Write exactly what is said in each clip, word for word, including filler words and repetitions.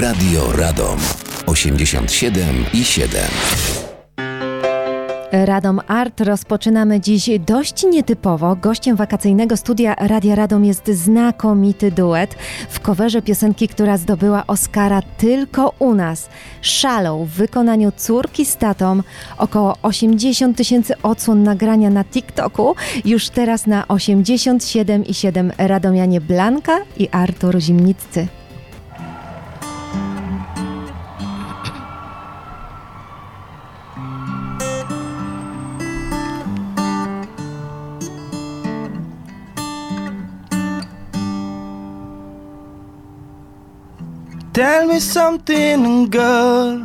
Radio Radom osiemdziesiąt siedem i siedem. Radom Art rozpoczynamy dziś dość nietypowo. Gościem wakacyjnego studia Radia Radom jest znakomity duet w coverze piosenki, która zdobyła Oscara tylko u nas. Shallow w wykonaniu córki z tatą. Około osiemdziesiąt tysięcy odsłon nagrania na TikToku. Już teraz na osiemdziesiąt siedem i siedem radomianie Blanka i Artur Zimniccy. Tell me something, girl.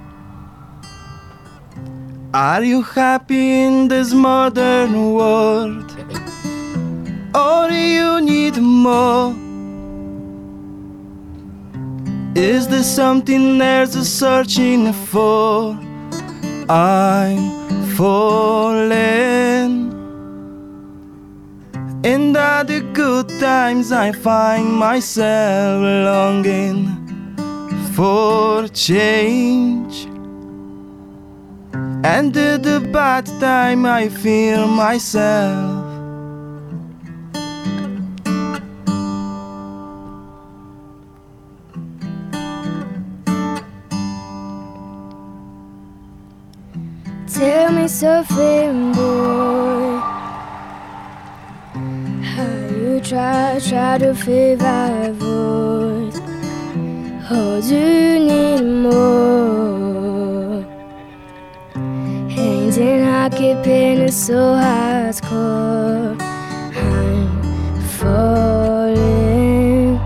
Are you happy in this modern world? Or do you need more? Is there something there's a searching for? I'm falling. In all the good times I find myself longing for change, and in the bad time I feel myself. Tell me something, boy. How you try, try to fill my voice. Oh, do you need more? Hands in hockey, pain is so hardcore. I'm falling.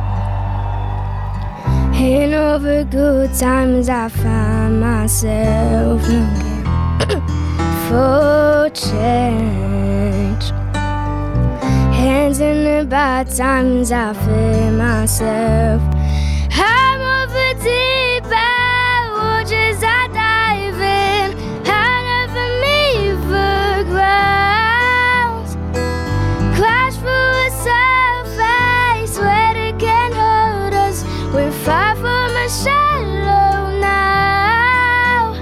In over good times I find myself looking for change. Hands in the bad times I feel myself. I'm over deep waters I dive in. I never leave the ground. Crash through a surface where they can't hurt us. We're far from a shallow now.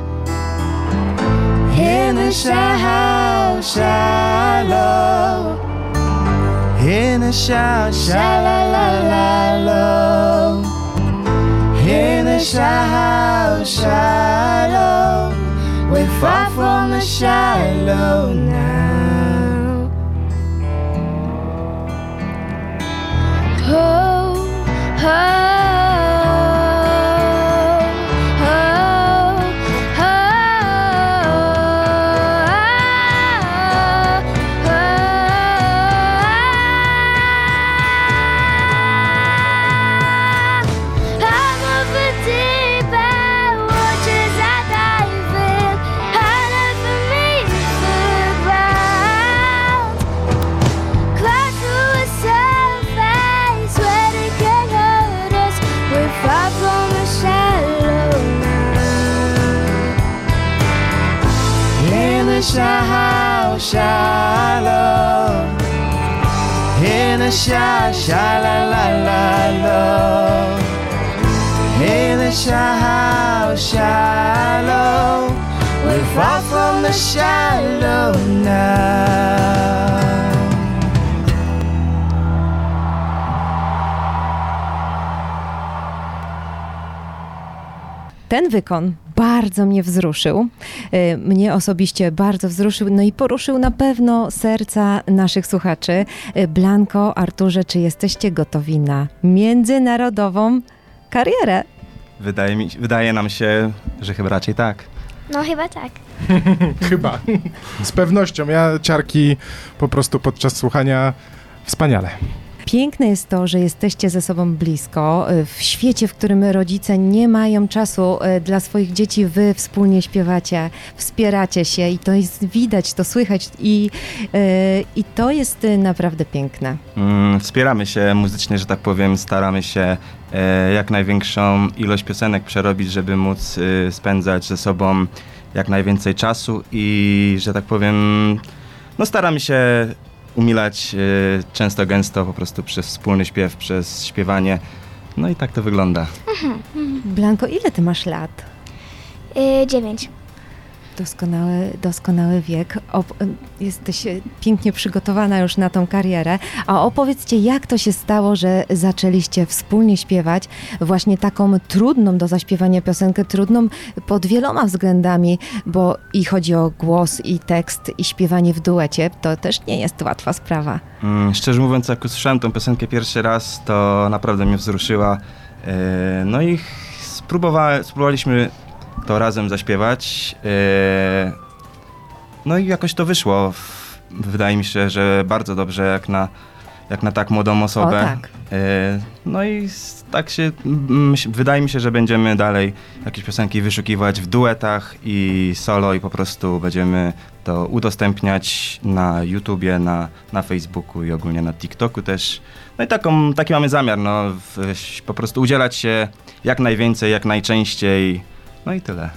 In a shallow, shallow. In a shallow, shallow. In a shallow, shallow. We're far from the shallow now. Oh, oh. Shallow, shallow. In a shallow, shallow. In a shallow, shallow. We're far from the shallow now. Ten wykon bardzo mnie wzruszył. Mnie osobiście bardzo wzruszył, no i poruszył na pewno serca naszych słuchaczy. Blanko, Arturze, czy jesteście gotowi na międzynarodową karierę? Wydaje mi, wydaje nam się, że chyba raczej tak. No chyba tak. Chyba. Z pewnością. Ja ciarki po prostu podczas słuchania wspaniale. Piękne jest to, że jesteście ze sobą blisko. W świecie, w którym rodzice nie mają czasu dla swoich dzieci, wy wspólnie śpiewacie, wspieracie się i to jest widać, to słychać i, i to jest naprawdę piękne. Mm, wspieramy się muzycznie, że tak powiem, staramy się e, jak największą ilość piosenek przerobić, żeby móc e, spędzać ze sobą jak najwięcej czasu i, że tak powiem, no staramy się umilać y, często, gęsto po prostu przez wspólny śpiew, przez śpiewanie. No i tak to wygląda. Blanko, ile ty masz lat? Y, dziewięć. Doskonały, doskonały wiek. Op- jesteś pięknie przygotowana już na tą karierę. A opowiedzcie, jak to się stało, że zaczęliście wspólnie śpiewać właśnie taką trudną do zaśpiewania piosenkę, trudną pod wieloma względami, bo i chodzi o głos, i tekst, i śpiewanie w duecie. To też nie jest łatwa sprawa. Mm, szczerze mówiąc, jak usłyszałem tą piosenkę pierwszy raz, to naprawdę mnie wzruszyła. Yy, no i spróbowa- spróbowaliśmy to razem zaśpiewać. Yy, no i jakoś to wyszło. Wydaje mi się, że bardzo dobrze jak na, jak na tak młodą osobę. O, tak. Yy, no i s- tak się, myśl, wydaje mi się, że będziemy dalej jakieś piosenki wyszukiwać w duetach i solo i po prostu będziemy to udostępniać na YouTubie, na, na Facebooku i ogólnie na TikToku też. No i taką, taki mamy zamiar, no, w, po prostu udzielać się jak najwięcej, jak najczęściej. No i tyle.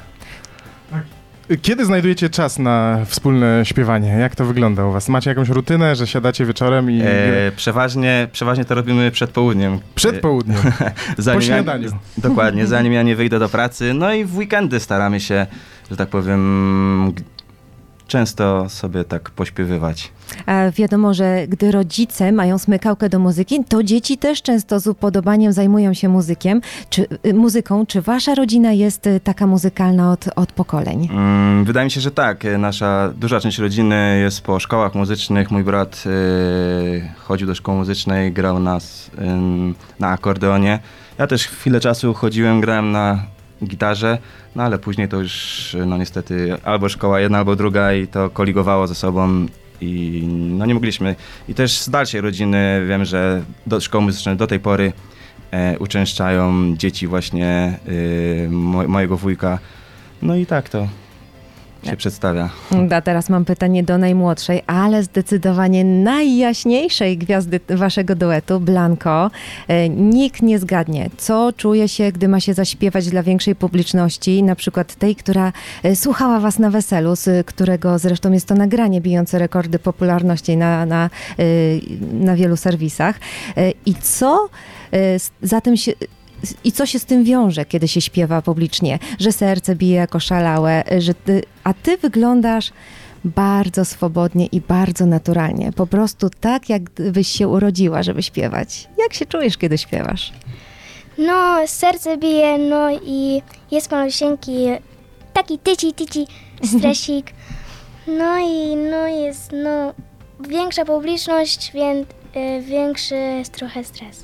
Kiedy znajdujecie czas na wspólne śpiewanie? Jak to wygląda u was? Macie jakąś rutynę, że siadacie wieczorem i... E, przeważnie, przeważnie to robimy przed południem. Przed południem, Zanim po śniadaniu. Ja, dokładnie, zanim ja nie wyjdę do pracy. No i w weekendy staramy się, że tak powiem, g- często sobie tak pośpiewywać. A wiadomo, że gdy rodzice mają smykałkę do muzyki, to dzieci też często z upodobaniem zajmują się muzykiem, czy, y, muzyką. Czy wasza rodzina jest y, taka muzykalna od, od pokoleń? Mm, Wydaje mi się, że tak. Nasza duża część rodziny jest po szkołach muzycznych. Mój brat y, chodził do szkoły muzycznej, grał na, s- ym, na akordeonie. Ja też chwilę czasu chodziłem, grałem na gitarze, no ale później to już no niestety albo szkoła jedna, albo druga i to koligowało ze sobą i no nie mogliśmy. I też z dalszej rodziny wiem, że do szkoły muzycznej do tej pory e, uczęszczają dzieci właśnie y, mo- mojego wujka. No i tak to się przedstawia. A teraz mam pytanie do najmłodszej, ale zdecydowanie najjaśniejszej gwiazdy waszego duetu, Blanko. E, Nikt nie zgadnie, co czuje się, gdy ma się zaśpiewać dla większej publiczności, na przykład tej, która e, słuchała was na weselu, z którego zresztą jest to nagranie bijące rekordy popularności na, na, e, na wielu serwisach. E, I co e, s- za tym się... I co się z tym wiąże, kiedy się śpiewa publicznie? Że serce bije jako szalałe, że ty, a ty wyglądasz bardzo swobodnie i bardzo naturalnie. Po prostu tak, jakbyś się urodziła, żeby śpiewać. Jak się czujesz, kiedy śpiewasz? No, serce bije, no i jest malusieńki, taki tyci, tyci stresik. No i no jest, no, większa publiczność, więc y, większy jest trochę stres.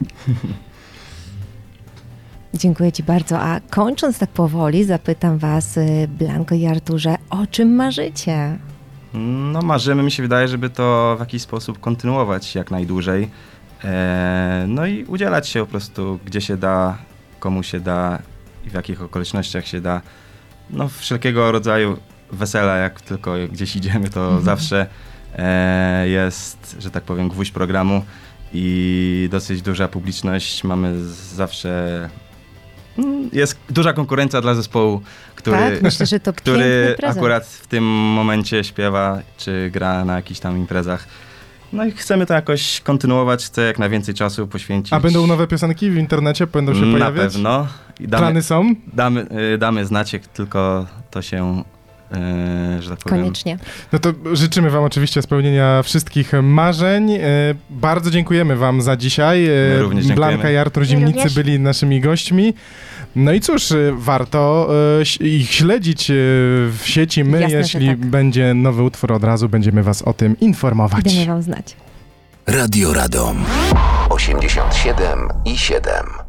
Dziękuję ci bardzo. A kończąc tak powoli, zapytam was, y, Blanko i Arturze, o czym marzycie? No marzymy, mi się wydaje, żeby to w jakiś sposób kontynuować jak najdłużej. E, no i udzielać się po prostu, gdzie się da, komu się da i w jakich okolicznościach się da. No wszelkiego rodzaju wesela, jak tylko gdzieś idziemy, to Mhm. zawsze e, jest, że tak powiem, gwóźdź programu i dosyć duża publiczność. Mamy z- zawsze... mm, Jest duża konkurencja dla zespołu, który... Tak? Myślę, że to który piękny prezent. akurat w tym momencie śpiewa, czy gra na jakichś tam imprezach. No i chcemy to jakoś kontynuować, chcę jak najwięcej czasu poświęcić. A będą nowe piosenki w internecie? Będą się Na pojawiać? pewno. I damy, Plany są? damy, y, damy znać, jak tylko to się, y, że tak powiem... Koniecznie. No to życzymy wam oczywiście spełnienia wszystkich marzeń. E, Bardzo dziękujemy wam za dzisiaj. E, My również dziękujemy. Blanka i Artur My Zimnicy również. byli naszymi gośćmi. No i cóż, e, warto e, ś- ich śledzić e, w sieci. My, Jasne, że jeśli tak. będzie nowy utwór, od razu będziemy was o tym informować. Damy wam znać. Radio Radom osiemdziesiąt siedem i siedem.